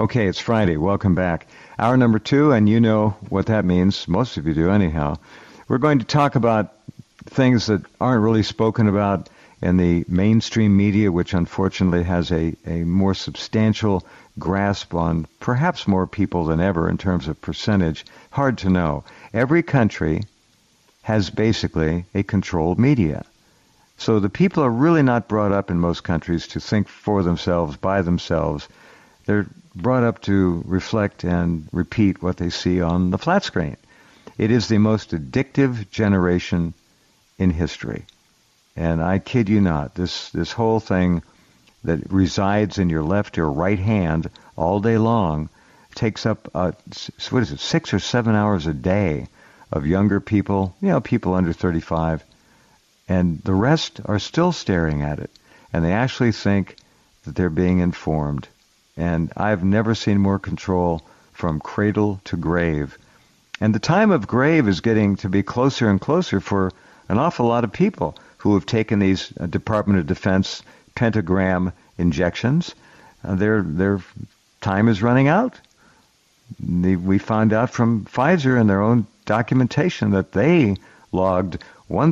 Okay, it's Friday. Welcome back. Hour number 2, and you know what that means. Most of you do anyhow. We're going to talk about things that aren't really spoken about in the mainstream media, which unfortunately has a more substantial grasp on perhaps more people than ever in terms of percentage. Hard to know. Every country has basically a controlled media. So the people are really not brought up in most countries to think for themselves, by themselves. They're brought up to reflect and repeat what they see on the flat screen. It is the most addictive generation in history. And I kid you not, this whole thing that resides in your left or right hand all day long takes up, 6 or 7 hours a day of younger people, people under 35, and the rest are still staring at it. And they actually think that they're being informed. And I've never seen more control from cradle to grave. And the time of grave is getting to be closer and closer for an awful lot of people who have taken these Department of Defense pentagram injections. Their time is running out. We found out from Pfizer in their own documentation that they logged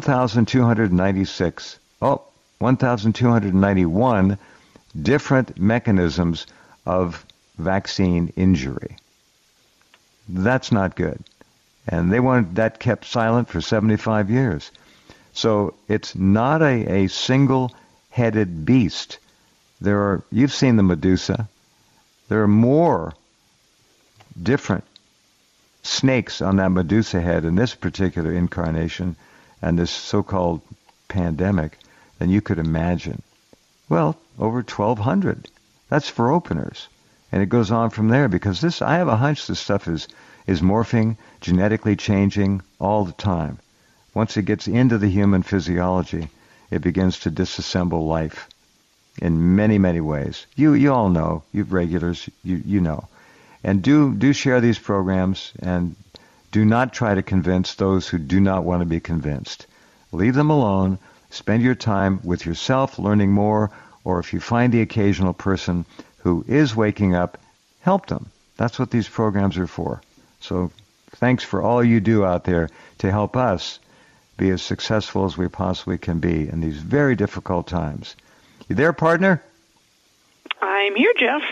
1,291 different mechanisms of vaccine injury. That's not good. And they wanted that kept silent for 75 years. So it's not a single-headed beast. You've seen the Medusa. There are more different snakes on that Medusa head in this particular incarnation and this so-called pandemic than you could imagine. Well, over 1,200. That's for openers. And it goes on from there because I have a hunch this stuff is morphing, genetically changing all the time. Once it gets into the human physiology, it begins to disassemble life in many, many ways. You all know, you regulars, you know. And do share these programs and do not try to convince those who do not want to be convinced. Leave them alone. Spend your time with yourself learning more, or if you find the occasional person who is waking up, help them. That's what these programs are for. So thanks for all you do out there to help us be as successful as we possibly can be in these very difficult times. You there, partner? I'm here, Jeff.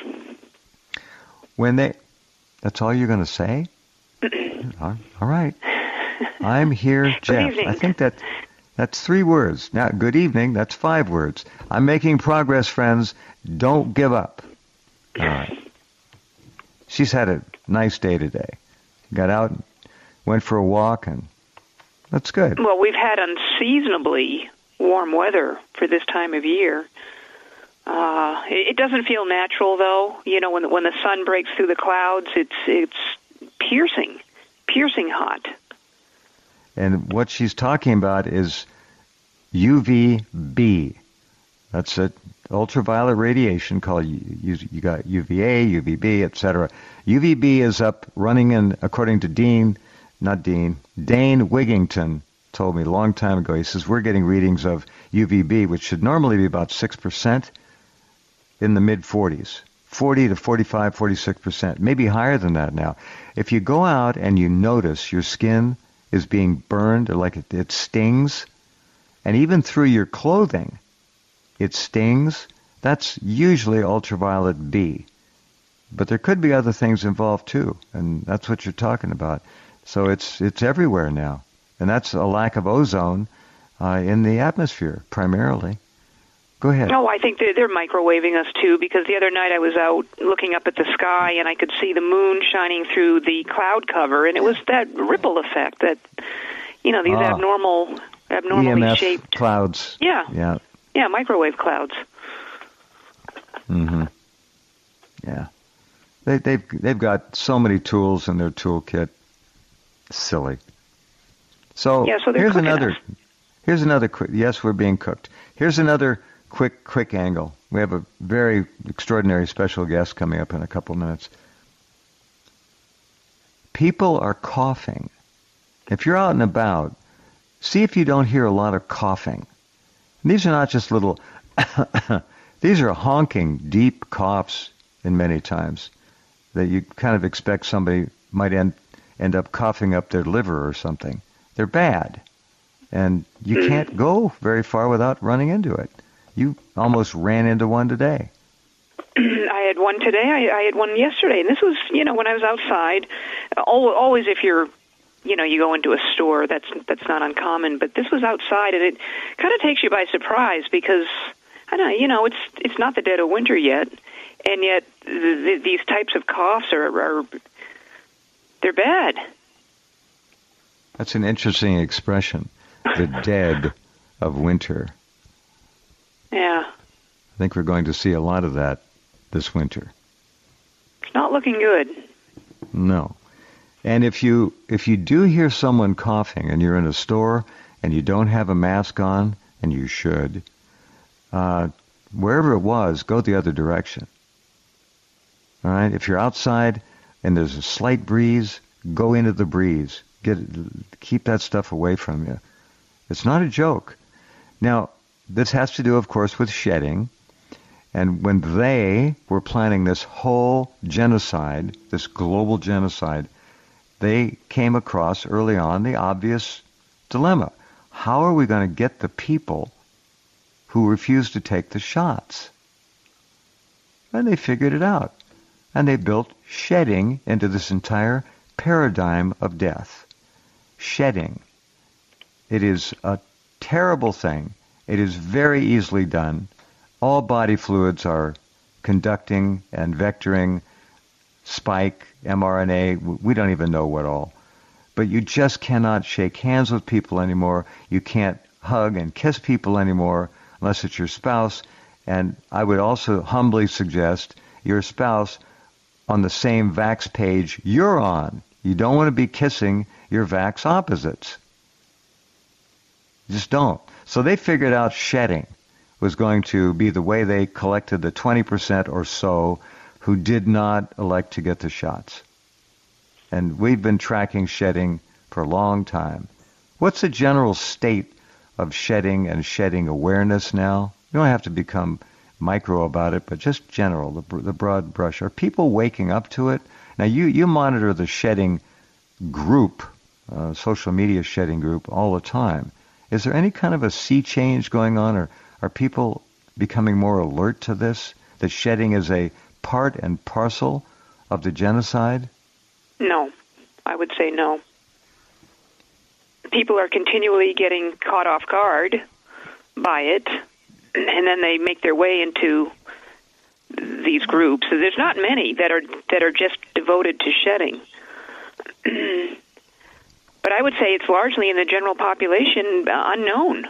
That's all you're going to say? All right. I'm here, Jeff. I think that's 3 words. Now, good evening, that's 5 words. I'm making progress, friends. Don't give up. All right. She's had a nice day today. Got out, went for a walk, and that's good. Well, we've had unseasonably warm weather for this time of year. It doesn't feel natural, though. When the sun breaks through the clouds, it's piercing hot. And what she's talking about is UVB. That's an ultraviolet radiation called, you got UVA, UVB, etc. UVB is up running in, according to Dane Wigington told me a long time ago. He says, we're getting readings of UVB, which should normally be about 6% in the mid-40s. 40 to 45, 46%, maybe higher than that now. If you go out and you notice your skin is being burned, or like it stings, and even through your clothing, it stings, that's usually ultraviolet B. But there could be other things involved too, and that's what you're talking about. So it's everywhere now, and that's a lack of ozone in the atmosphere primarily. Go ahead. No, I think they're microwaving us too, because the other night I was out looking up at the sky and I could see the moon shining through the cloud cover, and it was that ripple effect that, these abnormally EMF shaped clouds. Yeah, microwave clouds. Mm-hmm. Yeah, they've got so many tools in their toolkit. Silly. So here's another quick. Yes, we're being cooked. Here's another quick angle. We have a very extraordinary special guest coming up in a couple minutes. People are coughing. If you're out and about, see if you don't hear a lot of coughing. And these are not just little, these are honking, deep coughs in many times. that you kind of expect somebody might end up coughing up their liver or something. They're bad. And you can't go very far without running into it. You almost ran into one today. I had one today. I had one yesterday. And this was, when I was outside. Always if you're, you go into a store, that's not uncommon. But this was outside, and it kind of takes you by surprise because, I don't know, it's not the dead of winter yet. And yet these types of coughs are they're bad. That's an interesting expression. The dead of winter. Yeah. I think we're going to see a lot of that this winter. It's not looking good. No. And if you do hear someone coughing and you're in a store and you don't have a mask on, and you should, wherever it was, go the other direction. All right? If you're outside and there's a slight breeze, go into the breeze. Keep that stuff away from you. It's not a joke. Now, this has to do, of course, with shedding. And when they were planning this whole genocide, this global genocide, they came across early on the obvious dilemma. How are we going to get the people who refuse to take the shots? And they figured it out. And they built shedding into this entire paradigm of death. Shedding. It is a terrible thing. It is very easily done. All body fluids are conducting and vectoring, spike, mRNA, we don't even know what all. But you just cannot shake hands with people anymore. You can't hug and kiss people anymore unless it's your spouse. And I would also humbly suggest your spouse on the same vax page you're on. You don't want to be kissing your vax opposites. Just don't. So they figured out shedding was going to be the way they collected the 20% or so who did not elect to get the shots. And we've been tracking shedding for a long time. What's the general state of shedding and shedding awareness now? You don't have to become micro about it, but just general, the broad brush. Are people waking up to it? Now, you monitor the shedding group, social media shedding group, all the time. Is there any kind of a sea change going on, or are people becoming more alert to this, that shedding is a part and parcel of the genocide? No, I would say no. People are continually getting caught off guard by it, and then they make their way into these groups. So there's not many that are just devoted to shedding. But I would say it's largely in the general population unknown.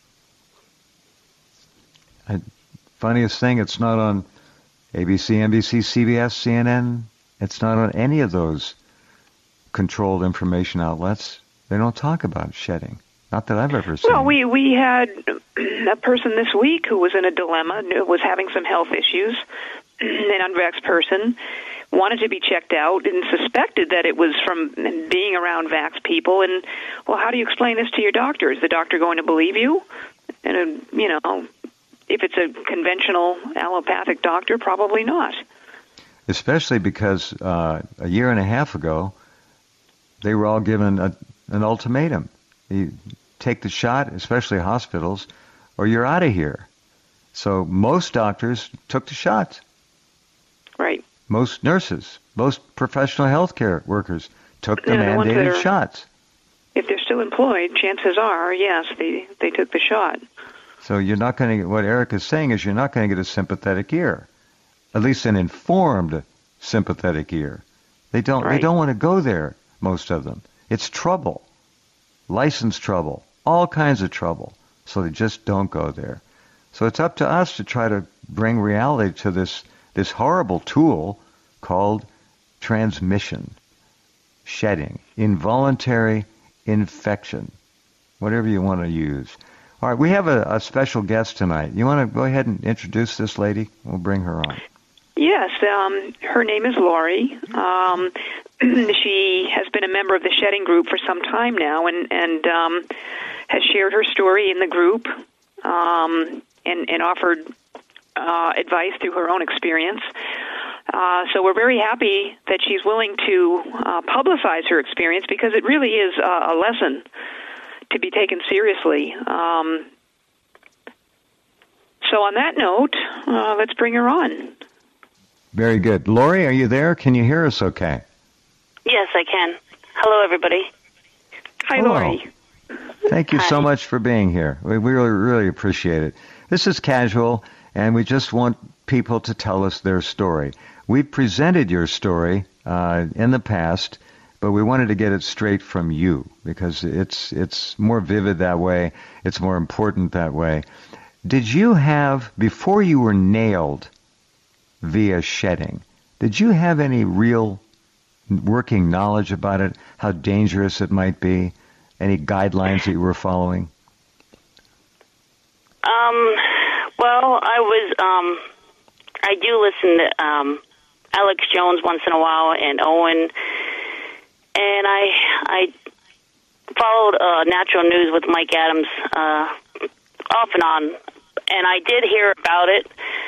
Funniest thing, it's not on ABC, NBC, CBS, CNN. It's not on any of those controlled information outlets. They don't talk about shedding. Not that I've ever seen. Well, we had a person this week who was in a dilemma, was having some health issues, an unvaxxed person, wanted to be checked out and suspected that it was from being around vax people. And, well, how do you explain this to your doctor? Is the doctor going to believe you? And, if it's a conventional allopathic doctor, probably not. Especially because a year and a half ago, they were all given an ultimatum. You take the shot, especially hospitals, or you're out of here. So most doctors took the shots. Right. Most nurses, most professional healthcare workers took the mandated shots. If they're still employed, chances are, yes, they took the shot. So you're not going to get, what Eric is saying is you're not going to get a sympathetic ear, at least an informed sympathetic ear. They don't want to go there, most of them. It's trouble, license trouble, all kinds of trouble. So they just don't go there. So it's up to us to try to bring reality to this horrible tool called transmission, shedding, involuntary infection, whatever you want to use. All right, we have a special guest tonight. You want to go ahead and introduce this lady? We'll bring her on. Yes, her name is Lori. She has been a member of the shedding group for some time now and has shared her story in the group and offered advice through her own experience. So we're very happy that she's willing to publicize her experience, because it really is a lesson to be taken seriously. So on that note, let's bring her on. Very good. Lori, are you there? Can you hear us okay? Yes, I can. Hello, everybody. Hi, Hello. Lori. Thank you Hi. so much for being here. We really, really appreciate it. This is Casual, and we just want people to tell us their story. We've presented your story in the past, but we wanted to get it straight from you, because it's more vivid that way. It's more important that way. Did you have, before you were nailed via shedding, did you have any real working knowledge about it, how dangerous it might be, any guidelines that you were following? Well, I do listen to Alex Jones once in a while, and Owen, and I followed Natural News with Mike Adams off and on, and I did hear about it.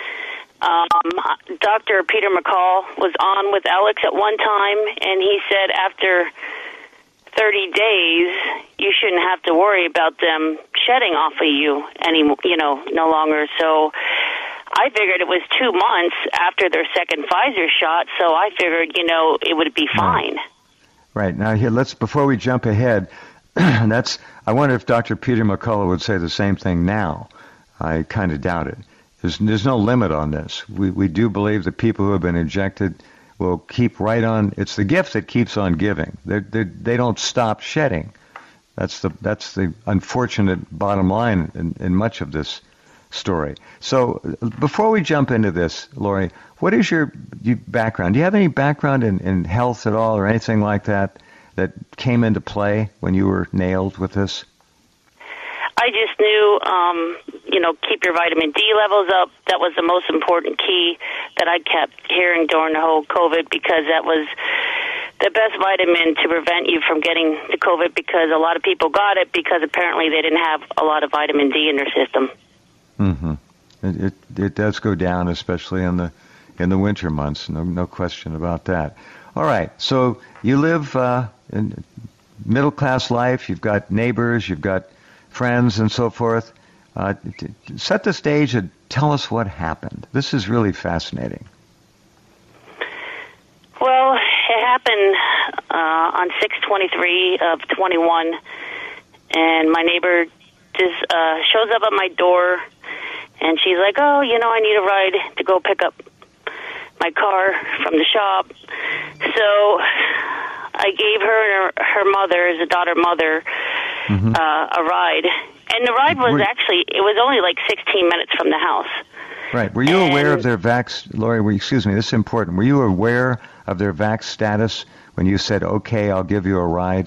Dr. Peter McCall was on with Alex at one time, and he said after 30 days, you shouldn't have to worry about them shedding off of you no longer. So I figured it was 2 months after their second Pfizer shot, so I figured, it would be fine. Right. Now, here, before we jump ahead, I wonder if Dr. Peter McCullough would say the same thing now. I kind of doubt it. There's no limit on this. We do believe that people who have been injected will keep right on. It's the gift that keeps on giving. They don't stop shedding. That's the unfortunate bottom line in much of this story. So before we jump into this, Lori, what is your background? Do you have any background in health at all or anything like that came into play when you were nailed with this? I just knew, keep your vitamin D levels up. That was the most important key that I kept hearing during the whole COVID, because that was the best vitamin to prevent you from getting the COVID, because a lot of people got it because apparently they didn't have a lot of vitamin D in their system. Mm-hmm. It does go down, especially in the winter months. No question about that. All right. So you live in middle class life. You've got neighbors. You've got friends and so forth. Set the stage and tell us what happened. This is really fascinating. Well, it happened on 6/23 of 21, and my neighbor just shows up at my door, and she's like, "Oh, I need a ride to go pick up my car from the shop." So I gave her mother, as a daughter mother, a ride. And the ride was it was only like 16 minutes from the house. Right. Were you aware of their Lori, excuse me, this is important. Were you aware of their vax status when you said, "Okay, I'll give you a ride"?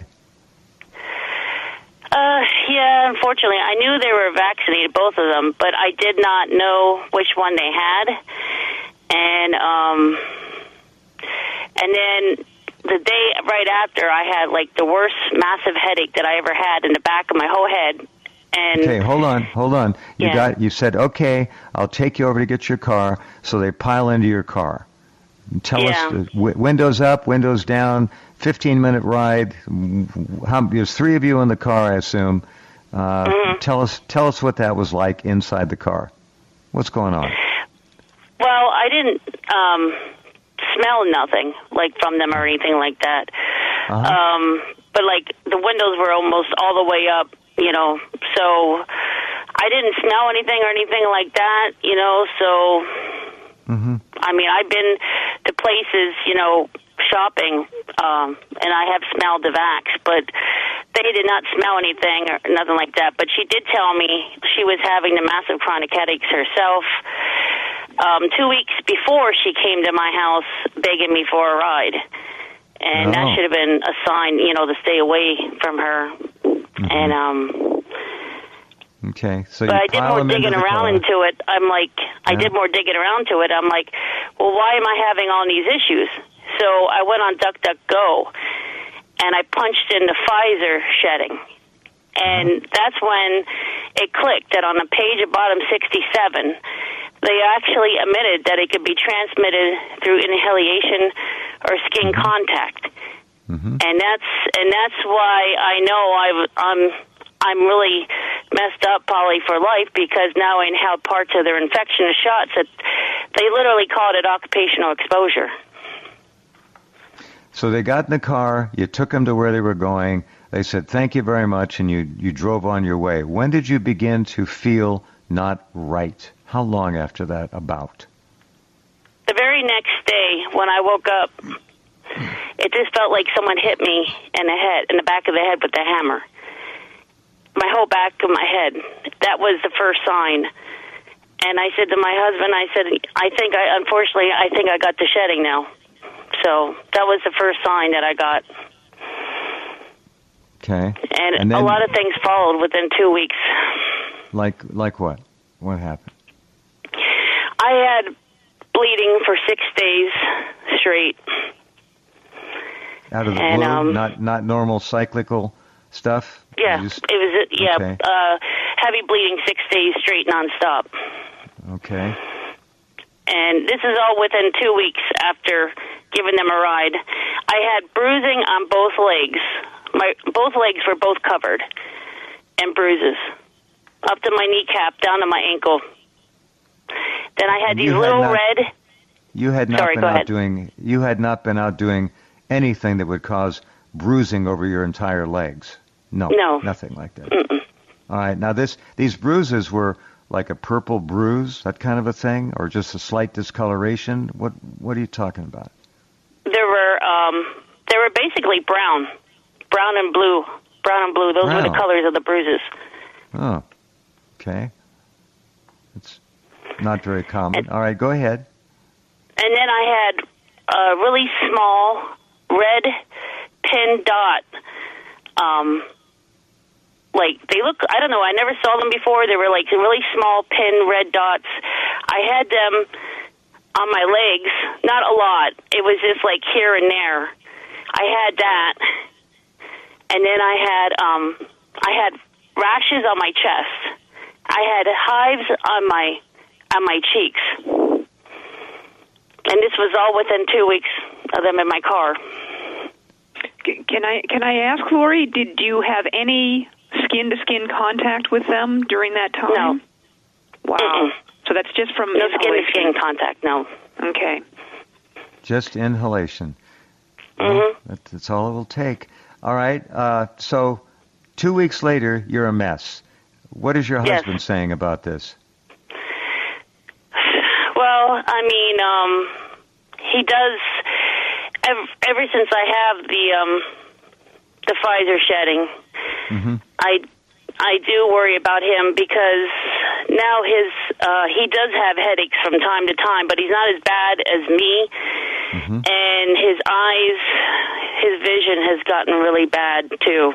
Yeah, unfortunately. I knew they were vaccinated, both of them, but I did not know which one they had. And then the day right after, I had like the worst massive headache that I ever had in the back of my whole head. And okay, hold on. You said, "Okay, I'll take you over to get your car." So they pile into your car. Tell us, windows up, windows down, 15-minute ride. There's 3 of you in the car, I assume. Tell us what that was like inside the car. What's going on? Well, I didn't smell nothing like from them or anything like that. But like the windows were almost all the way up, so I didn't smell anything or anything like that, so I mean, I've been to places, shopping, and I have smelled the vax, but they did not smell anything or nothing like that. But she did tell me she was having the massive chronic headaches herself 2 weeks before she came to my house begging me for a ride. And that should have been a sign, to stay away from her. And okay, so but I did more digging around into it. I did more digging around to it. I'm like, well, why am I having all these issues? So I went on DuckDuckGo, and I punched in the Pfizer shedding. And that's when it clicked that on the page at bottom 67, they actually admitted that it could be transmitted through inhalation or skin contact. Mm-hmm. And that's why I know I'm really messed up probably for life, because now I inhaled parts of their infection shots that they literally called it occupational exposure. So they got in the car, you took them to where they were going, they said thank you very much, and you drove on your way. When did you begin to feel not right? How long after that, about? The very next day when I woke up, it just felt like someone hit me in the back of the head with a hammer. My whole back of my head. That was the first sign. And I said to my husband, I think I got the shedding now. So that was the first sign that I got. Okay. And then, a lot of things followed within 2 weeks. Like what? What happened? I had bleeding for 6 days straight. Out of the blue? Not normal cyclical stuff? Yeah, Okay. Heavy bleeding 6 days straight nonstop. Okay. And this is all within 2 weeks after giving them a ride. I had bruising on both legs. Both legs were both covered and bruises. Up to my kneecap, down to my ankle. Then I had these little red... You had not been out doing anything that would cause bruising over your entire legs. No, nothing like that. Mm-mm. All right. Now these bruises were like a purple bruise, that kind of a thing, or just a slight discoloration. What are you talking about? They were basically brown and blue. Those were the colors of the bruises. Oh, okay. It's not very common. All right, go ahead. And then I had a really small red pin dot. They look, I don't know, I never saw them before. They were like really small pin red dots. I had them on my legs, not a lot. It was just like here and there. I had that. And then I had rashes on my chest. I had hives on my cheeks. And this was all within 2 weeks of them in my car. Can I ask, Lori, did you have any skin-to-skin contact with them during that time? No. Wow. Mm-mm. So that's just from no inhalation. Skin-to-skin contact, no. Okay. Just inhalation. Mm-hmm. Well, that's all it will take. All right. So 2 weeks later, you're a mess. What is your husband saying about this? Well, I mean, he does. Ever since I have the Pfizer shedding, mm-hmm. I do worry about him, because now he does have headaches from time to time, but he's not as bad as me. Mm-hmm. And his eyes, his vision has gotten really bad too.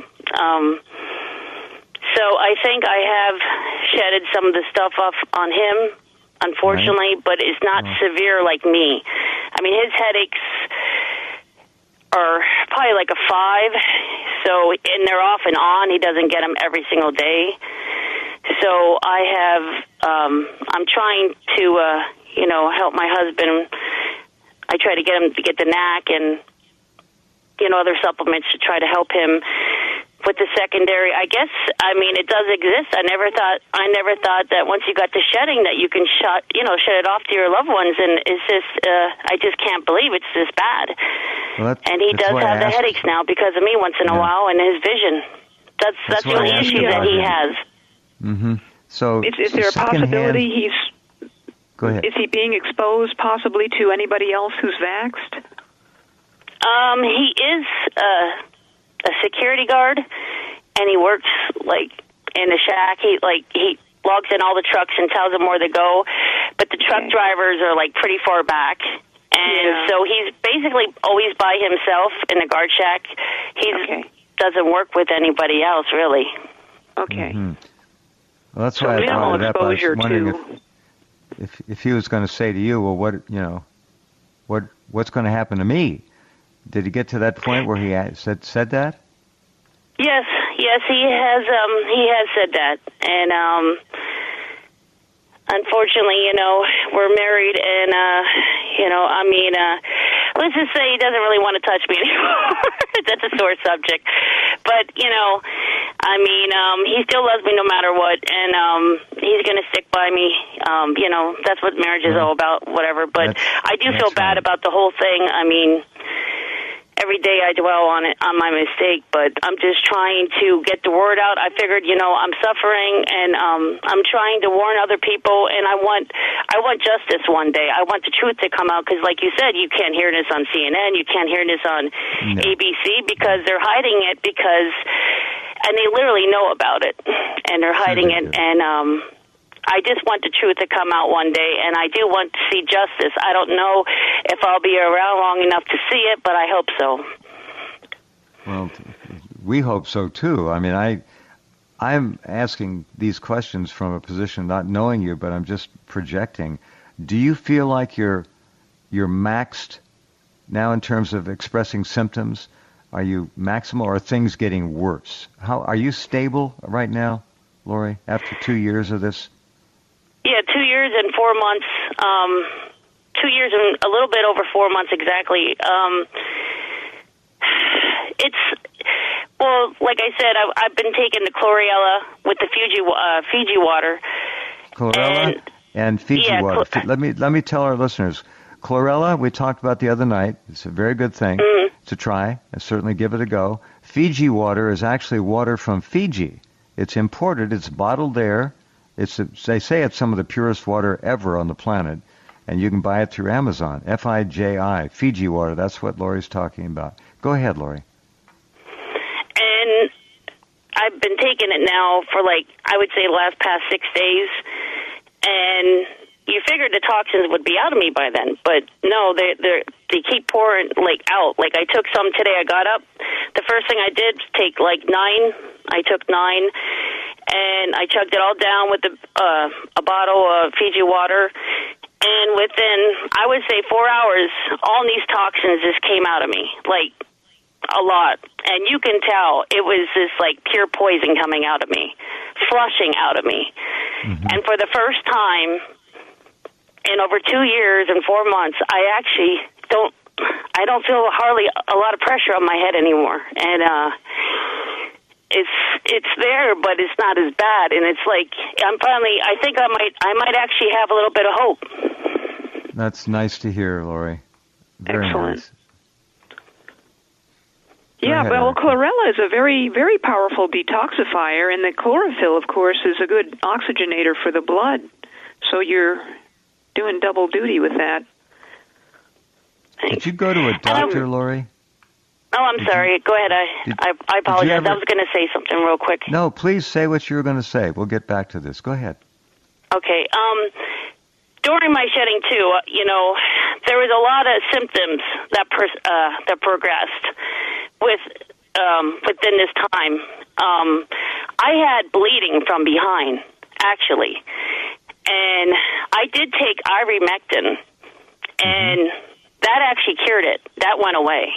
So I think I have shedded some of the stuff off on him, unfortunately, but it's not severe like me. I mean, his headaches are probably like a 5, and they're off and on. He doesn't get them every single day. So I'm trying to, help my husband. I try to get him to get the NAC and, other supplements to try to help him with the secondary. I guess, I mean, it does exist. I never thought that once you got the shedding that you can shut it off to your loved ones, and it's just, I just can't believe it's this bad. Well, and he does have the headaches now because of me once in a while, and his vision. That's the only issue that he has. Mm-hmm. So is there a possibility he's... Go ahead. Is he being exposed possibly to anybody else who's vaxxed? He is a security guard, and he works like in a shack. He logs in all the trucks and tells them where to go, but the truck drivers are like pretty far back, and so he's basically always by himself in the guard shack. He doesn't work with anybody else really. Okay. Mm-hmm. Well, that's why I brought it up. I was wondering if he was going to say to you, well, what's going to happen to me? Did he get to that point where he said that? Yes, he has said that, and unfortunately, we're married, and let's just say he doesn't really want to touch me anymore. That's a sore subject, but he still loves me no matter what, and he's going to stick by me. That's what marriage is all about, whatever. But I do feel bad about the whole thing. I mean, every day I dwell on my mistake, but I'm just trying to get the word out. I figured, I'm suffering, and I'm trying to warn other people, and I want justice one day. I want the truth to come out, because like you said, you can't hear this on CNN, you can't hear this on ABC, because they're hiding it, and they literally know about it, and they're hiding it, and I just want the truth to come out one day, and I do want to see justice. I don't know if I'll be around long enough to see it, but I hope so. Well, we hope so, too. I mean, I'm asking these questions from a position not knowing you, but I'm just projecting. Do you feel like you're maxed now in terms of expressing symptoms? Are you maximal, or are things getting worse? Are you stable right now, Lori, after 2 years of this? Yeah, 2 years and 4 months. 2 years and a little bit over 4 months exactly. Like I said, I've been taking the chlorella with the Fiji water. Chlorella and Fiji water. Let me tell our listeners. Chlorella, we talked about the other night. It's a very good thing to try, and certainly give it a go. Fiji water is actually water from Fiji. It's imported. It's bottled there. They say it's some of the purest water ever on the planet, and you can buy it through Amazon. Fiji, Fiji water. That's what Lori's talking about. Go ahead, Lori. And I've been taking it now for I would say the past 6 days, and you figured the toxins would be out of me by then, but no, they keep pouring out. I took some today. I got up. The first thing I did was take 9. I took 9. And I chugged it all down with a bottle of Fiji water. And within, I would say, 4 hours, all these toxins just came out of me, a lot. And you can tell it was this, pure poison coming out of me, flushing out of me. Mm-hmm. And for the first time in over 2 years and 4 months, I actually don't feel hardly a lot of pressure on my head anymore. And, It's there, but it's not as bad, and it's I think I might actually have a little bit of hope. That's nice to hear, Lori. Very Excellent. Nice. Yeah, well, chlorella is a very, very powerful detoxifier, and the chlorophyll, of course, is a good oxygenator for the blood. So you're doing double duty with that. Did you go to a doctor, Lori? Oh, I'm sorry. Go ahead. I apologize. I was going to say something real quick. No, please say what you were going to say. We'll get back to this. Go ahead. Okay. During my shedding, too, there was a lot of symptoms that progressed within this time. I had bleeding from behind, actually. And I did take ivermectin, and that actually cured it. That went away.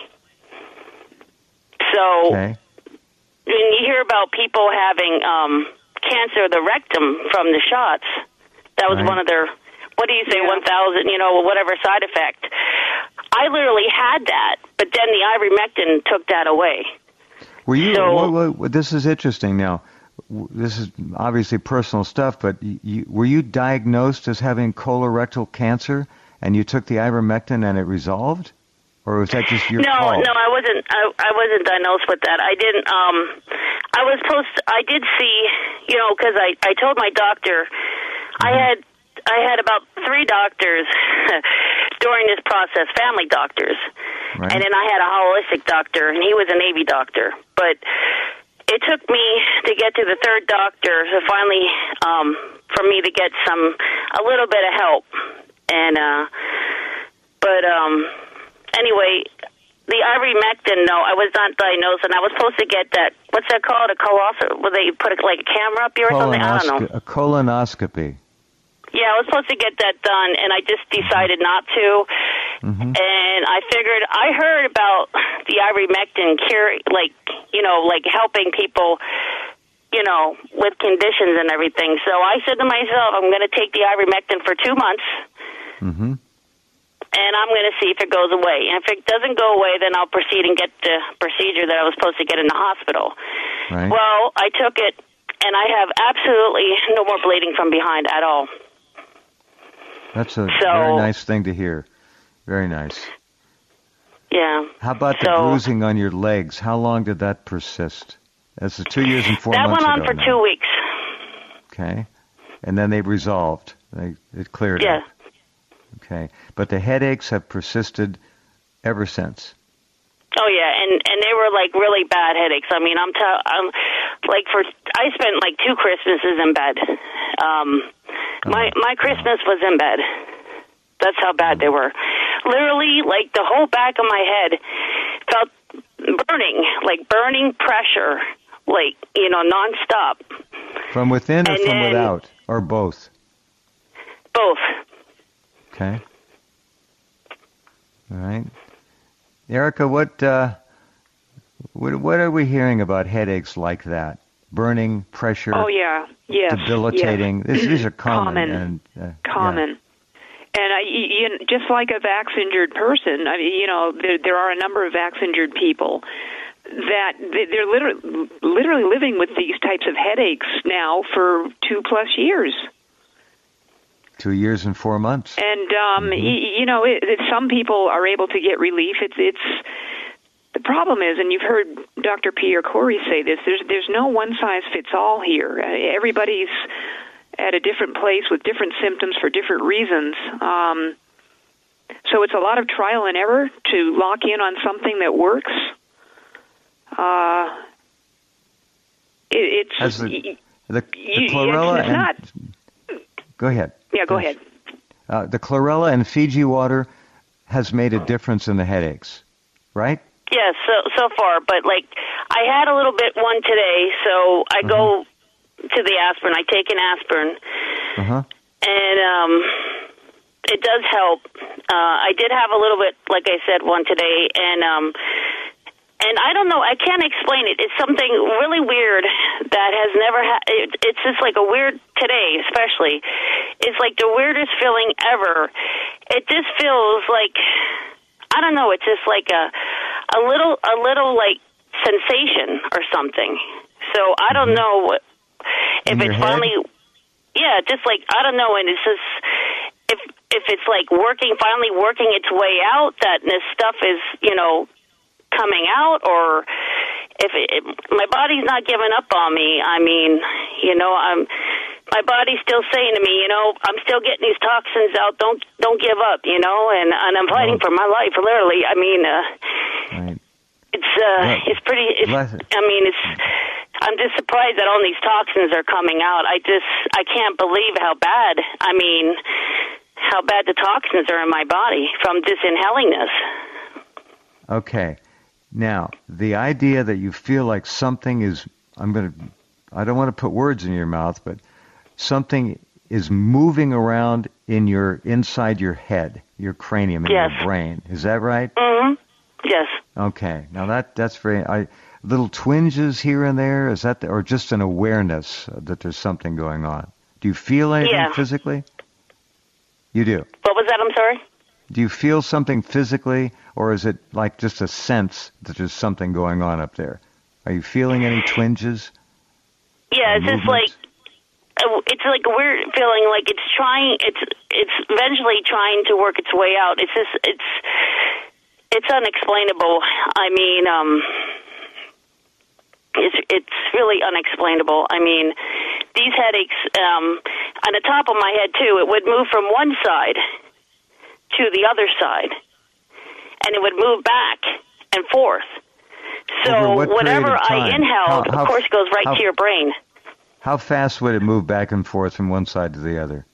So when you hear about people having cancer of the rectum from the shots, that was one of their, 1,000, whatever side effect. I literally had that, but then the ivermectin took that away. Were you? This is interesting. Now, this is obviously personal stuff, but were you diagnosed as having colorectal cancer, and you took the ivermectin and it resolved? Or was that just your call? No, I wasn't. I wasn't diagnosed with that. I didn't. I did see, because I told my doctor, I had about 3 doctors during this process, family doctors, and then I had a holistic doctor, and he was a Navy doctor. But it took me to get to the 3rd doctor to finally, for me to get a little bit of help, and anyway, the ivermectin, no, I was not diagnosed, and I was supposed to get that, what's that called, where they put a camera up here or something? I don't know. A colonoscopy. Yeah, I was supposed to get that done, and I just decided not to. Mm-hmm. And I figured, I heard about the ivermectin cure, helping people with conditions and everything. So I said to myself, I'm going to take the ivermectin for 2 months, Mm-hmm. and I'm going to see if it goes away. And if it doesn't go away, then I'll proceed and get the procedure that I was supposed to get in the hospital. Right. Well, I took it, and I have absolutely no more bleeding from behind at all. That's a very nice thing to hear. Very nice. Yeah. How about the bruising on your legs? How long did that persist? That's 2 years and 4 months ago. That went on for 2 weeks. Okay. And then they resolved. It cleared up. Okay. But the headaches have persisted ever since. Oh yeah, and they were like really bad headaches. I mean, I spent like 2 Christmases in bed. My Christmas was in bed. That's how bad they were. Literally, like the whole back of my head felt burning pressure, nonstop. From within or from without, or both? Both. Okay. All right. Erica, what are we hearing about headaches like that? Burning, pressure. Oh yeah, yes, debilitating. Yes. These are common. Common. Yeah. And just like a vax-injured person, there are a number of vax-injured people that they're literally living with these types of headaches now for 2+ years. 2 years and 4 months. And some people are able to get relief. It's the problem is, and you've heard Dr. Pierre Corey say this. There's no one size fits all here. Everybody's at a different place with different symptoms for different reasons. So it's a lot of trial and error to lock in on something that works. The chlorella go ahead. Yeah, go ahead. The chlorella and Fiji water has made a difference in the headaches, right? Yes, so far. But I had a little bit one today, so I go to the aspirin. I take an aspirin, and it does help. I did have a little bit, like I said, one today, and I don't know. I can't explain it. It's something really weird that has never it's just like a weird today, especially. It's like the weirdest feeling ever. It just feels like, I don't know. It's just like a little like sensation or something. So I don't know if it's finally, just like, I don't know. And it's just if it's like finally working its way out, that this stuff is coming out, or if my body's not giving up on me. I mean, my body's still saying to me, I'm still getting these toxins out. Don't give up, and I'm fighting for my life, literally. I mean, it's pretty. I'm just surprised that all these toxins are coming out. I can't believe how bad the toxins are in my body from just inhaling this. Okay. Now, the idea that you feel like something is, I don't want to put words in your mouth, but something is moving around inside your head, your cranium, in your brain. Is that right? Mm-hmm. Yes. Okay. Now that's very, little twinges here and there, is that, or just an awareness that there's something going on? Do you feel anything physically? You do. What was that? I'm sorry? Do you feel something physically, or is it like just a sense that there's something going on up there? Are you feeling any twinges? Yeah, it's just like, it's like a weird feeling, like it's eventually trying to work its way out. It's unexplainable. I mean, it's really unexplainable. I mean, these headaches, on the top of my head too, it would move from one side to the other side, and it would move back and forth. So whatever I inhaled, of course, goes right to your brain. How fast would it move back and forth from one side to the other?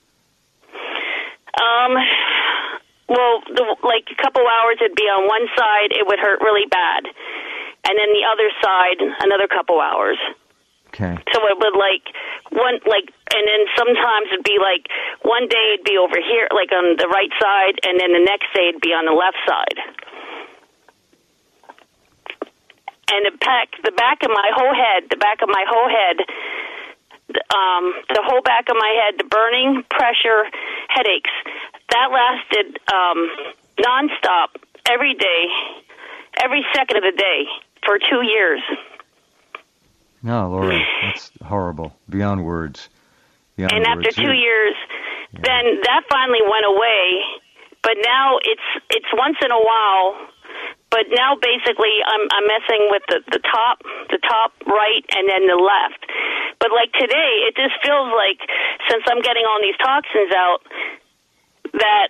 Like a couple hours, it'd be on one side, it would hurt really bad, and then the other side, another couple hours. Okay. So it would and then sometimes it'd be like one day it'd be over here, like on the right side, and then the next day it'd be on the left side. and the back of my whole head, the whole back of my head, the burning, pressure, headaches, that lasted nonstop every day, every second of the day for 2 years. No, Laura, that's horrible, beyond words. And after 2 years, then that finally went away. But now it's once in a while. But now basically I'm messing with the top right, and then the left. But like today, it just feels like, since I'm getting all these toxins out, that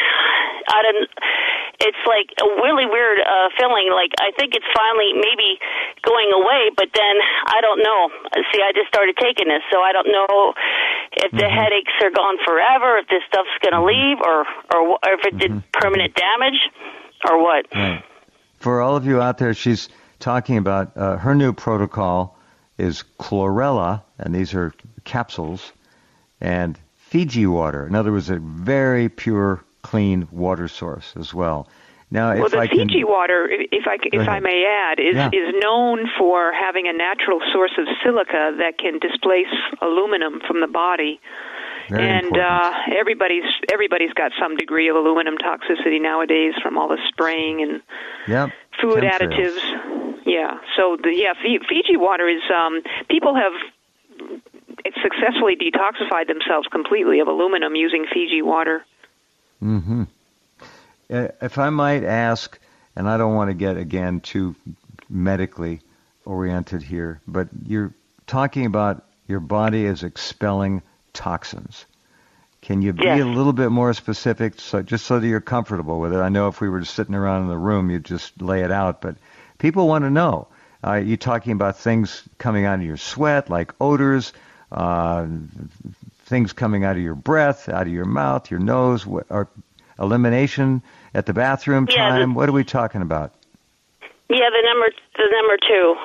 it's like a really weird feeling. Like, I think it's finally maybe going away, but then I don't know. See, I just started taking this, so I don't know if the headaches are gone forever, if this stuff's going to leave, or if it did permanent damage, or what. Right. For all of you out there, she's talking about her new protocol is chlorella, and these are capsules, and Fiji water. In other words, a very pure, clean water source as well. Now, well, the Fiji water, if I may add, is known for having a natural source of silica that can displace aluminum from the body. Very and everybody's got some degree of aluminum toxicity nowadays from all the spraying and food additives. Yeah. So Fiji water is people have successfully detoxified themselves completely of aluminum using Fiji water. Mm-hmm. If I might ask, and I don't want to get, again, too medically oriented here, but you're talking about your body is expelling toxins. Can you be a little bit more specific, just so that you're comfortable with it? I know if we were just sitting around in the room, you'd just lay it out, but people want to know. Are you talking about things coming out of your sweat, like odors, things coming out of your breath, out of your mouth, your nose, or elimination at the bathroom time? What are we talking about? Yeah, the number 2.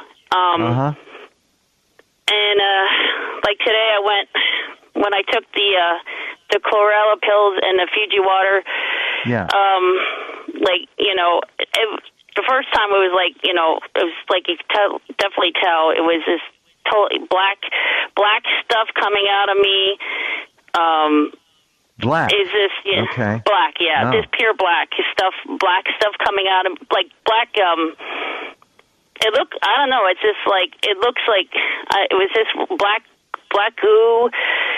And like today, when I took the chlorella pills and the Fiji water. The first time it was like, it was like you could definitely tell it was this totally black stuff coming out of me. Black? Is this okay. Black? Yeah, this pure black stuff coming out of black. It looked. I don't know. It's just like it looks like it was this black goo.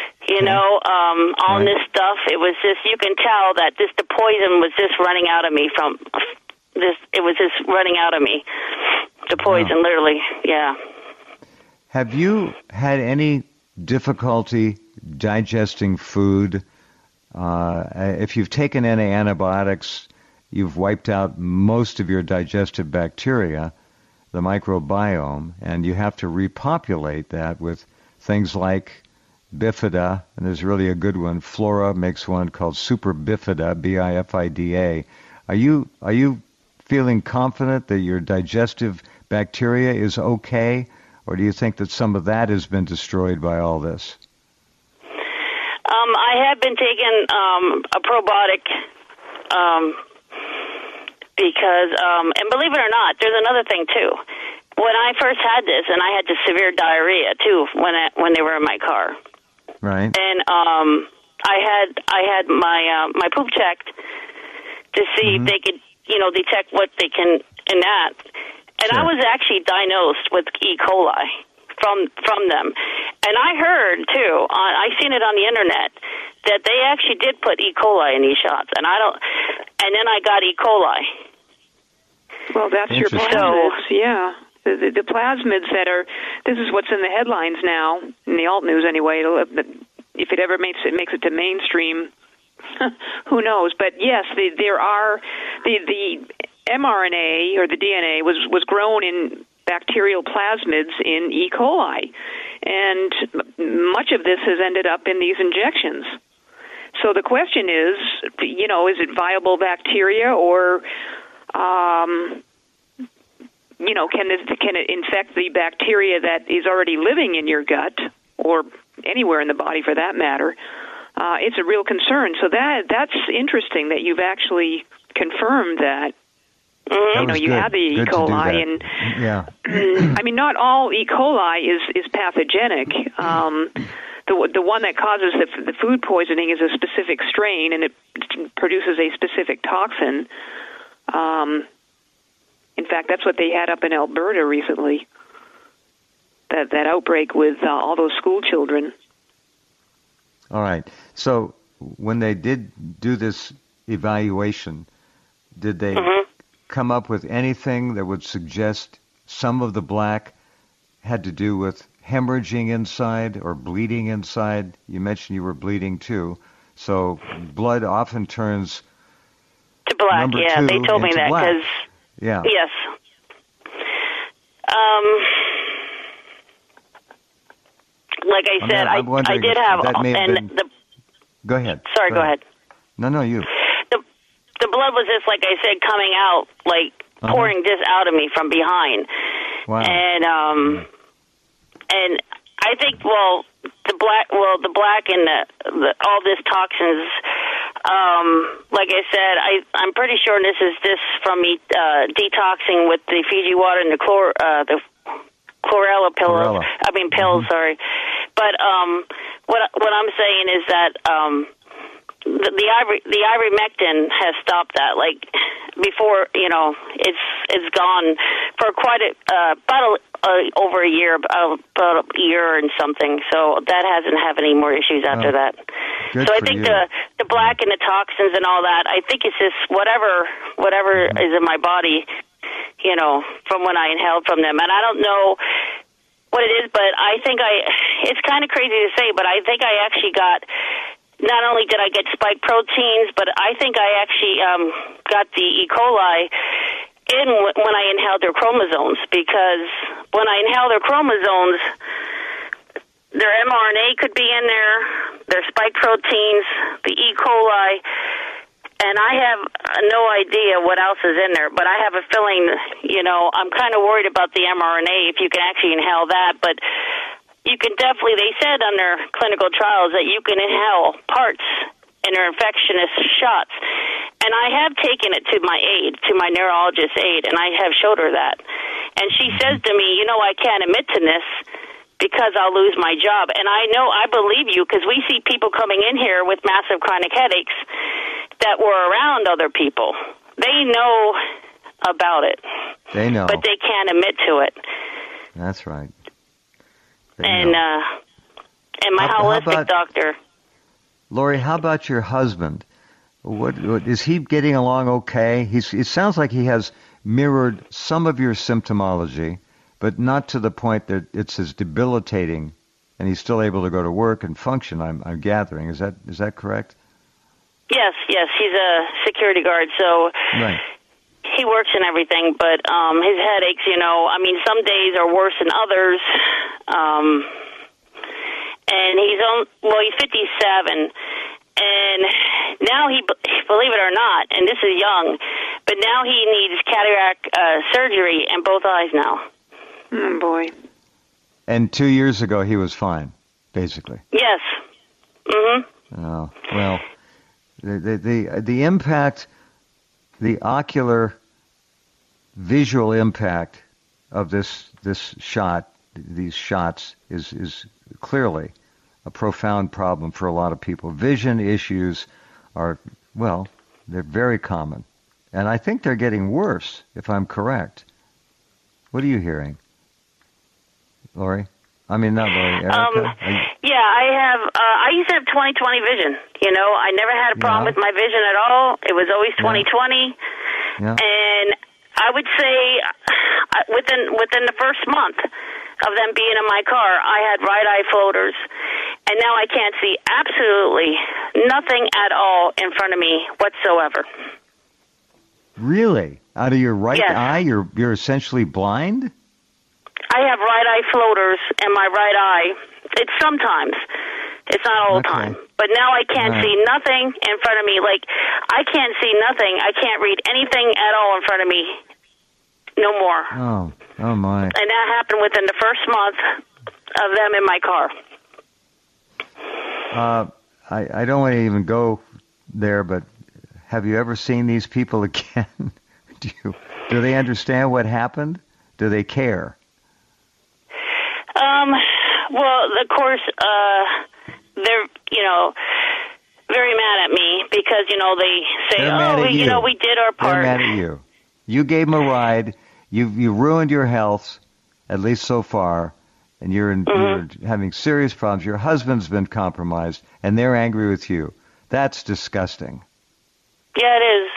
On this stuff. It was just, you can tell that the poison was just running out of me from this. It was just running out of me. The poison, literally. Yeah. Have you had any difficulty digesting food? If you've taken any antibiotics, you've wiped out most of your digestive bacteria, the microbiome, and you have to repopulate that with things like Bifida, and there's really a good one. Flora makes one called Super Bifida, Bifida. Are you feeling confident that your digestive bacteria is okay, or do you think that some of that has been destroyed by all this? I have been taking a probiotic because, and believe it or not, there's another thing too. When I first had this, and I had the severe diarrhea too, when they were in my car. Right. And I had my poop checked to see if they could, detect what they can in that. And I was actually diagnosed with E. coli from them. And I heard too, I seen it on the internet, that they actually did put E. coli in these shots. And then I got E. coli. Well, that's your plasmids, yeah. The plasmids this is what's in the headlines now, in the alt news anyway. If it ever makes it to mainstream, who knows? But yes, there are the mRNA or the DNA was grown in bacterial plasmids in E. coli, and much of this has ended up in these injections. So the question is, is it viable bacteria, or can it infect the bacteria that is already living in your gut or anywhere in the body for that matter? It's a real concern. So that's interesting that you've actually confirmed that. You have the E. coli, and I mean, not all E. coli is pathogenic. The one that causes the food poisoning is a specific strain, and it produces a specific toxin. In fact, that's what they had up in Alberta recently. That outbreak with all those school children. All right. So when they did do this evaluation, did they come up with anything that would suggest some of the black had to do with hemorrhaging inside or bleeding inside? You mentioned you were bleeding too. So blood often turns to black. Yeah, they told me that because yes. Like I said, I did have, Go ahead. Sorry, go ahead. No, you. The blood was just, like I said, coming out, like pouring just out of me from behind. Wow. And I think, the black and all this toxins. Like I said, I'm pretty sure this is from me detoxing with the Fiji water and the chlorella pills. Pills. Sorry, but what I'm saying is that the ivermectin has stopped that. Like before, it's gone for quite over a year, about a year and something. So that hasn't had any more issues after that. So I think the black and the toxins and all that, I think it's just whatever is in my body, from when I inhaled from them. And I don't know what it is, but I think it's kind of crazy to say, but I think I actually got, not only did I get spike proteins, but I think I actually got the E. coli when I inhaled their chromosomes, because when I inhale their chromosomes, their mRNA could be in there, their spike proteins, the E. coli, and I have no idea what else is in there, but I have a feeling, I'm kind of worried about the mRNA, if you can actually inhale that, but you can definitely, they said on their clinical trials that you can inhale parts in their infectious shots. And I have taken it to my neurologist aide, and I have showed her that. And she says to me, I can't admit to this because I'll lose my job. And I believe you, because we see people coming in here with massive chronic headaches that were around other people. They know about it. They know. But they can't admit to it. That's right. And my holistic doctor. Lori, how about your husband? What is he getting along okay? It sounds like he has mirrored some of your symptomology, but not to the point that it's as debilitating, and he's still able to go to work and function. I'm gathering. Is that correct? Yes. He's a security guard, so right. He works and everything. But his headaches, some days are worse than others. And he's 57. And now believe it or not, and this is young, but now he needs cataract surgery in both eyes now. Oh, boy. And 2 years ago, he was fine, basically. Yes. Mm-hmm. Oh, well, the impact, the ocular visual impact of these shots is clearly a profound problem for a lot of people. Vision issues are, they're very common. And I think they're getting worse, if I'm correct. What are you hearing, Lori? I mean, not Lori, Erica. Yeah, I used to have 20/20 vision. I never had a problem with my vision at all. It was always 20/20. Yeah. And I would say within the first month of them being in my car, I had right eye floaters, and now I can't see absolutely nothing at all in front of me whatsoever. Really? Out of your right eye, you're essentially blind? I have right eye floaters in my right eye. It's sometimes. It's not all the time. But now I can't see nothing in front of me. Like, I can't see nothing. I can't read anything at all in front of me. No more. Oh my. And that happened within the first month of them in my car. I don't want to even go there, but have you ever seen these people again? Do they understand what happened? Do they care? Well, of course, they're, very mad at me because, they say, we did our part. They're mad at you. You gave them a ride. You ruined your health, at least so far, and you're having serious problems. Your husband's been compromised, and they're angry with you. That's disgusting. Yeah, it is.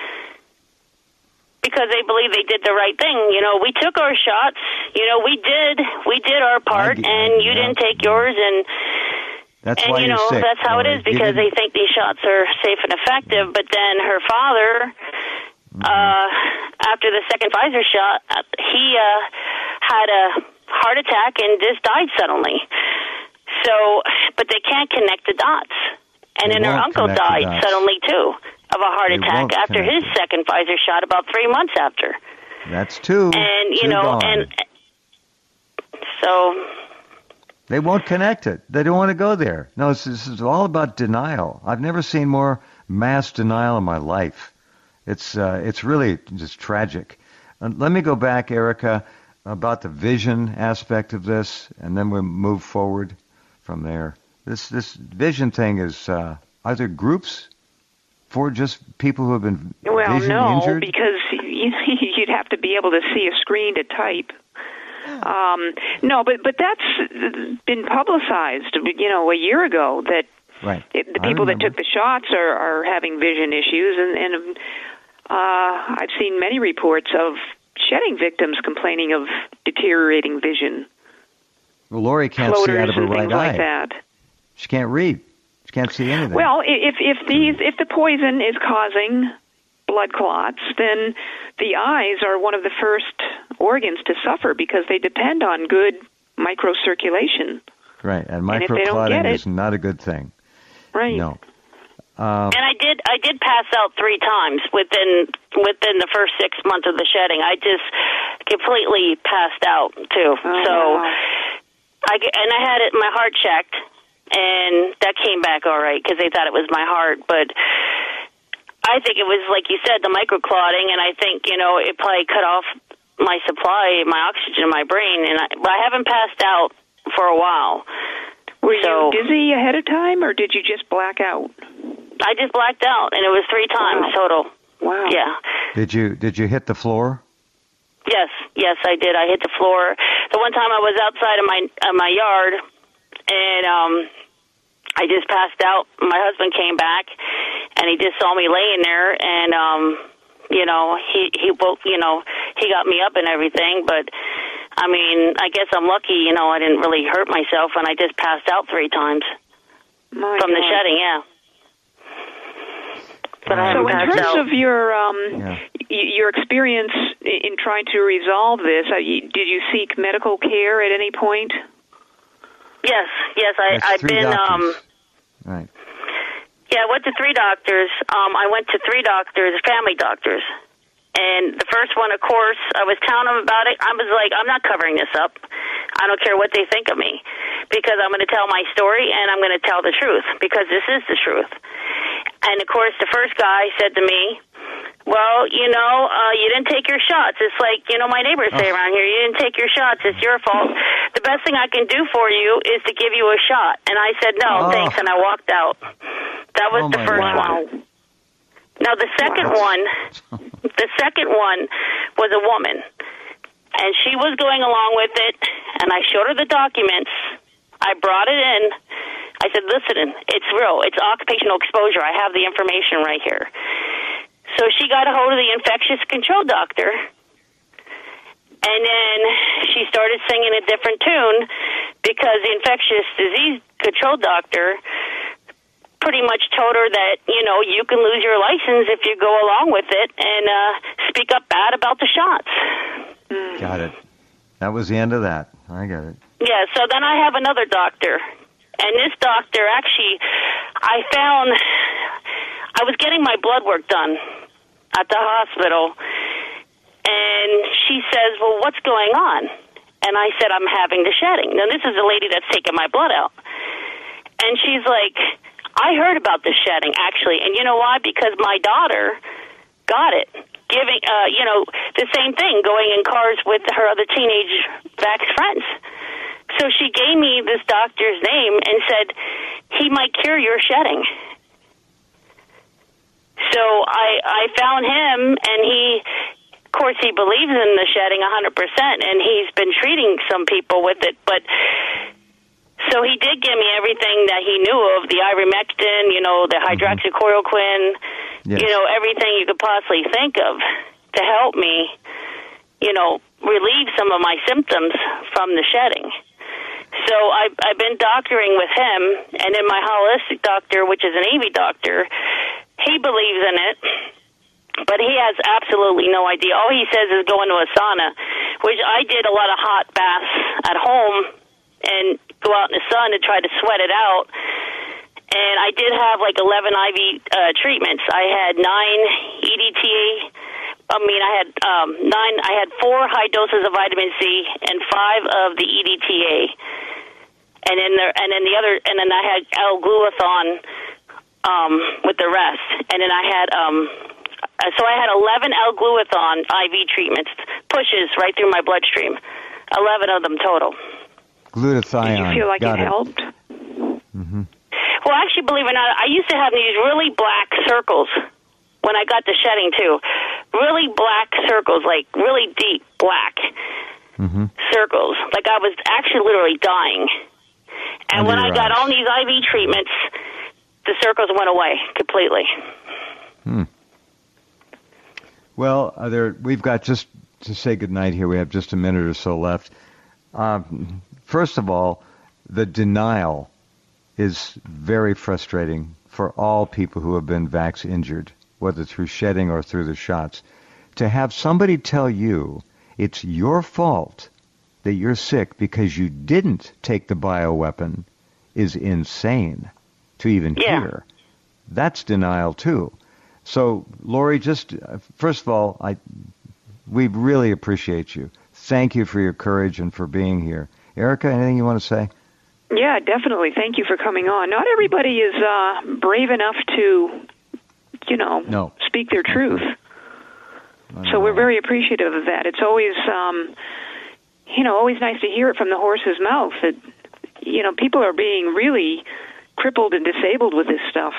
Because they believe they did the right thing. We took our shots. We did our part, and you didn't take yours. And that's why you're sick. That's how it is, because they think these shots are safe and effective. But then her father, after the second Pfizer shot, he had a heart attack and just died suddenly. So, but they can't connect the dots. And then her uncle died suddenly, too, of a heart attack after his second Pfizer shot about 3 months after. That's two. And, gone. and so... They won't connect it. They don't want to go there. No, this is all about denial. I've never seen more mass denial in my life. It's really just tragic. Let me go back, Erica, about the vision aspect of this, and then we'll move forward from there. This vision thing is, are there groups for just people who have been vision injured? Because you'd have to be able to see a screen to type. No, but that's been publicized, a year ago, that the people that took the shots are having vision issues, and I've seen many reports of shedding victims complaining of deteriorating vision. Well, Lori can't see out of her right eye. Like that. She can't read. She can't see anything. Well, if the poison is causing blood clots, then the eyes are one of the first organs to suffer because they depend on good microcirculation. Right, and microclotting is not a good thing. Right. No. And I did pass out 3 times within the first 6 months of the shedding. I just completely passed out too. Wow. I had my heart checked, and that came back all right because they thought it was my heart, but I think it was, like you said, the microclotting, and I think, it probably cut off my supply, my oxygen in my brain, but I haven't passed out for a while. Were you dizzy ahead of time, or did you just black out? I just blacked out, and it was 3 times total. Wow. Yeah. Did you hit the floor? Yes, I did. I hit the floor. The one time I was outside of my yard, and I just passed out. My husband came back, and he just saw me laying there, and he got me up and everything. But I mean, I guess I'm lucky. I didn't really hurt myself, and I just passed out 3 times from the shedding. Yeah. But so in terms of your experience in trying to resolve this, did you seek medical care at any point? Yes. I've been. Right. Yeah, I went to 3 doctors. I went to 3 doctors, family doctors. And the first one, of course, I was telling them about it. I was like, I'm not covering this up. I don't care what they think of me, because I'm going to tell my story, and I'm going to tell the truth, because this is the truth. And, of course, the first guy said to me, well, you didn't take your shots. It's like, my neighbors say around here, you didn't take your shots. It's your fault. The best thing I can do for you is to give you a shot. And I said, no, thanks, and I walked out. That was the first one. Now, the second one was a woman, and she was going along with it, and I showed her the documents. I brought it in. I said, listen, it's real. It's occupational exposure. I have the information right here. So she got a hold of the infectious control doctor, and then she started singing a different tune because the infectious disease control doctor pretty much told her that, you can lose your license if you go along with it and speak up bad about the shots. Got it. That was the end of that. I got it. Yeah, so then I have another doctor. And this doctor, actually, I was getting my blood work done at the hospital. And she says, well, what's going on? And I said, I'm having the shedding. Now, this is a lady that's taking my blood out. And she's like, I heard about the shedding, actually. And you know why? Because my daughter got it. giving, the same thing, going in cars with her other teenage vax friends. So she gave me this doctor's name and said, he might cure your shedding. So I found him, and of course, he believes in the shedding 100%, and he's been treating some people with it. But so he did give me everything that he knew of, the ivermectin, the hydroxychloroquine, yes. Everything you could possibly think of to help me, relieve some of my symptoms from the shedding. So I've been doctoring with him, and then my holistic doctor, which is an AV doctor, he believes in it, but he has absolutely no idea. All he says is go into a sauna, which I did a lot of hot baths at home and go out in the sun to try to sweat it out. And I did have like 11 IV treatments. I had 9 EDTA. I had 4 high doses of vitamin C and 5 of the EDTA. And then I had L-glutathione with the rest. And then I had so I had 11 L-glutathione IV treatments, pushes right through my bloodstream. 11 of them total. Glutathione. Did you feel like it helped? Mm-hmm. Well, actually, believe it or not, I used to have these really black circles when I got the shedding too. Really black circles, like really deep black circles. Like I was actually literally dying. And when I got all these IV treatments, the circles went away completely. Well, we've got, just to say goodnight here, we have just a minute or so left. First of all, the denial is very frustrating for all people who have been vax injured, whether through shedding or through the shots. To have somebody tell you it's your fault that you're sick because you didn't take the bioweapon is insane to even hear. That's denial too. So, Lori, just first of all, we really appreciate you. Thank you for your courage and for being here. Erica, anything you want to say? Yeah, definitely. Thank you for coming on. Not everybody is brave enough to, speak their truth. So we're very appreciative of that. It's always, always nice to hear it from the horse's mouth that, people are being really crippled and disabled with this stuff.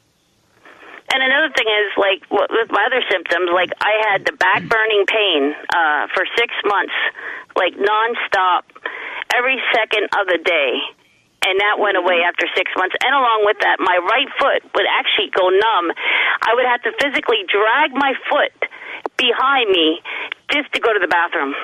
And another thing is, like, with my other symptoms, like, I had the back burning pain for 6 months, like, nonstop, every second of the day. And that went away after 6 months. And along with that, my right foot would actually go numb. I would have to physically drag my foot behind me just to go to the bathroom.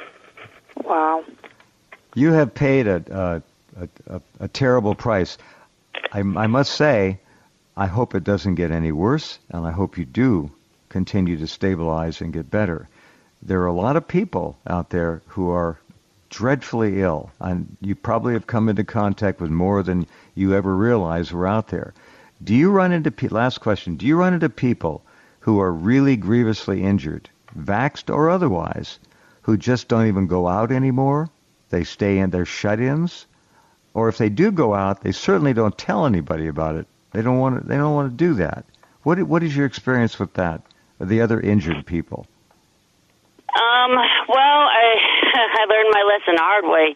Wow. You have paid a terrible price. I must say, I hope it doesn't get any worse, and I hope you do continue to stabilize and get better. There are a lot of people out there who are dreadfully ill, and you probably have come into contact with more than you ever realized were out there. Do you run into, last question, do you run into people who are really grievously injured, vaxxed or otherwise, who just don't even go out anymore? They stay in, they're shut-ins? Or if they do go out, they certainly don't tell anybody about it. They don't want to do that. What is your experience with that, the other injured people? Well, I learned my lesson the hard way.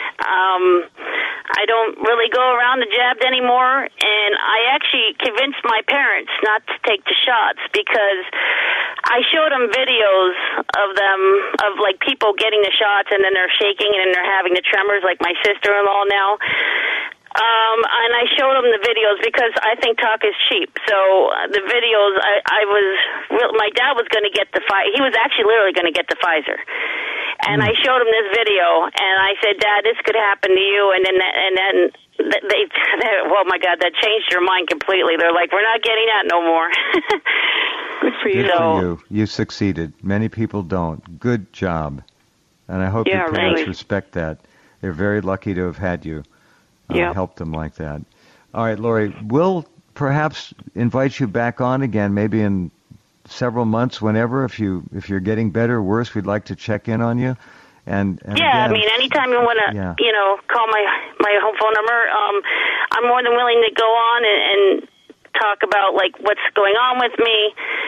I don't really go around the jabbed anymore, and I actually convinced my parents not to take the shots because I showed them videos of them, of like people getting the shots and then they're shaking and they're having the tremors, like my sister-in-law now. And I showed them the videos because I think talk is cheap. So the videos, my dad was going to get he was actually literally going to get the Pfizer. And I showed him this video, and I said, Dad, this could happen to you. And then they oh my God, that changed their mind completely. They're like, we're not getting that no more. Good for you. Good for you. You succeeded. Many people don't. Good job. And I hope your parents respect that. They're very lucky to have had you. Help them like that. All right, Lori, we'll perhaps invite you back on again, maybe in several months, whenever, if you're getting better or worse, we'd like to check in on you. And again, I mean, anytime you want to, call my home phone number, I'm more than willing to go on and talk about like what's going on with me.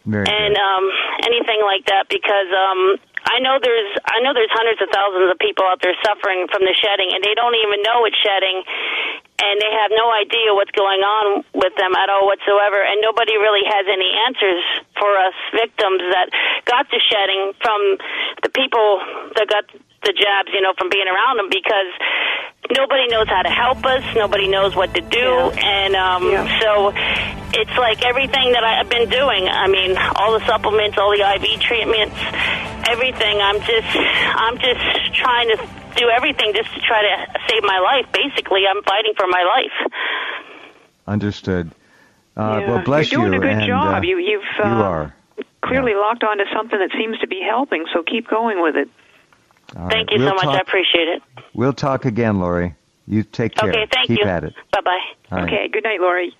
and anything like that, because I know there's hundreds of thousands of people out there suffering from the shedding, and they don't even know it's shedding, and they have no idea what's going on with them at all whatsoever, and nobody really has any answers for us victims that got the shedding from the people that got the jabs, from being around them, because nobody knows how to help us, nobody knows what to do, and so it's like everything that I've been doing, I mean, all the supplements, all the IV treatments, everything, I'm just trying to do everything just to try to save my life. Basically, I'm fighting for my life. Understood. Well, bless you. You're doing a good job. You are. Clearly locked onto something that seems to be helping, so keep going with it. All Thank you so much. I appreciate it. We'll talk again, Lori. You take care. Okay, thank you. Keep at it. Bye-bye. Okay, good night, Lori.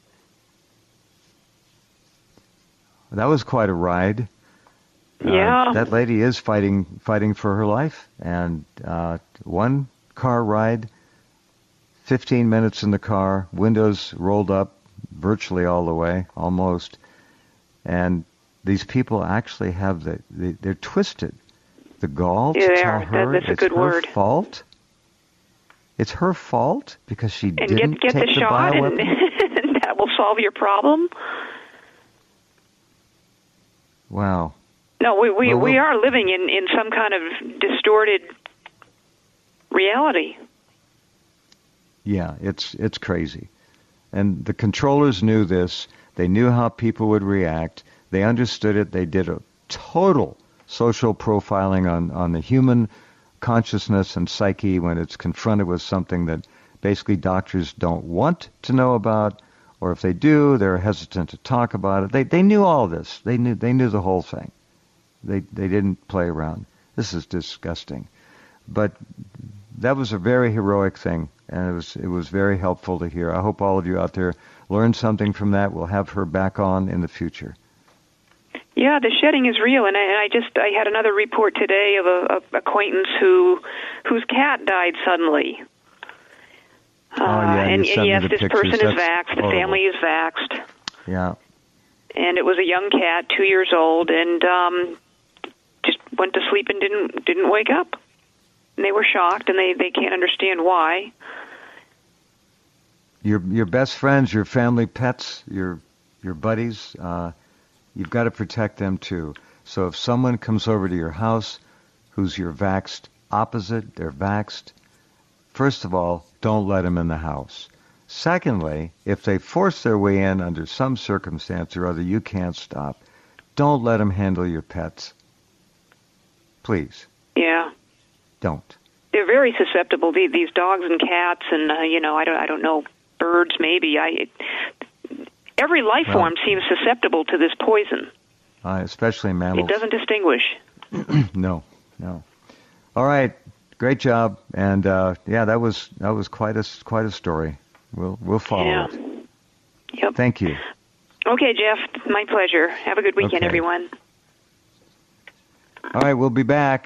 That was quite a ride. Yeah. That lady is fighting for her life. And one car ride, 15 minutes in the car, windows rolled up virtually all the way, almost. And these people actually have they're twisted. The gall to tell her that's a good word. Fault. It's her fault because she didn't get take the shot, and that will solve your problem. Wow. No, we are living in some kind of distorted reality. Yeah, it's crazy. And the controllers knew this. They knew how people would react. They understood it. They did a total social profiling on the human consciousness and psyche when it's confronted with something that basically doctors don't want to know about, or if they do, they're hesitant to talk about it. They knew all this. They knew the whole thing. They didn't play around. This is disgusting. But that was a very heroic thing, and it was very helpful to hear. I hope all of you out there learned something from that. We'll have her back on in the future. Yeah, the shedding is real, and I had another report today of a acquaintance whose cat died suddenly. And yes, this person is vaxxed. The family is vaxxed. Yeah. And it was a young cat, 2 years old, and just went to sleep and didn't wake up. And they were shocked, and they can't understand why. Your best friends, your family pets, your buddies. You've got to protect them too. So if someone comes over to your house who's your vaxxed opposite, they're vaxxed, first of all, don't let them in the house. Secondly, if they force their way in under some circumstance or other you can't stop, don't let them handle your pets. Please. Yeah. Don't. They're very susceptible, these dogs and cats and, I don't know, birds maybe. Every life form seems susceptible to this poison. Especially mammals. It doesn't distinguish. No. All right, great job, and that was quite a story. We'll follow it. Yep. Thank you. Okay, Jeff, my pleasure. Have a good weekend, everyone. All right, we'll be back.